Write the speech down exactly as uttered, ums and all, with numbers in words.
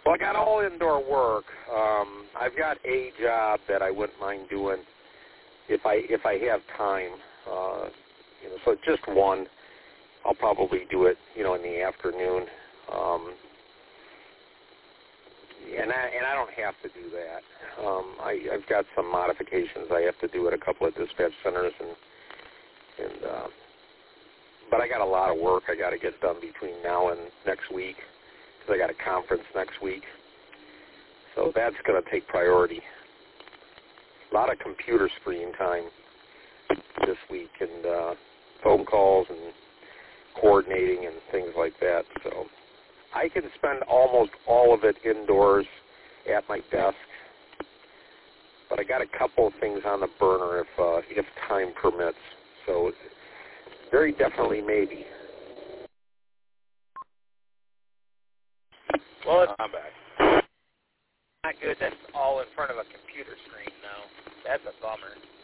Well, I got all indoor work. Um, I've got a job that I wouldn't mind doing if I if I have time. Uh, you know, so just one. I'll probably do it, you know, in the afternoon. Um, and I and I don't have to do that. Um, I, I've got some modifications I have to do at a couple of dispatch centers, and and uh, but I got a lot of work I got to get done between now and next week because I got a conference next week. So that's going to take priority. A lot of computer screen time this week, and uh, phone calls and coordinating and things like that. So I can spend almost all of it indoors at my desk, but I got a couple of things on the burner if uh, if time permits. So very definitely maybe. Well, it's I'm back. not good that's all in front of a computer screen, though. That's a bummer.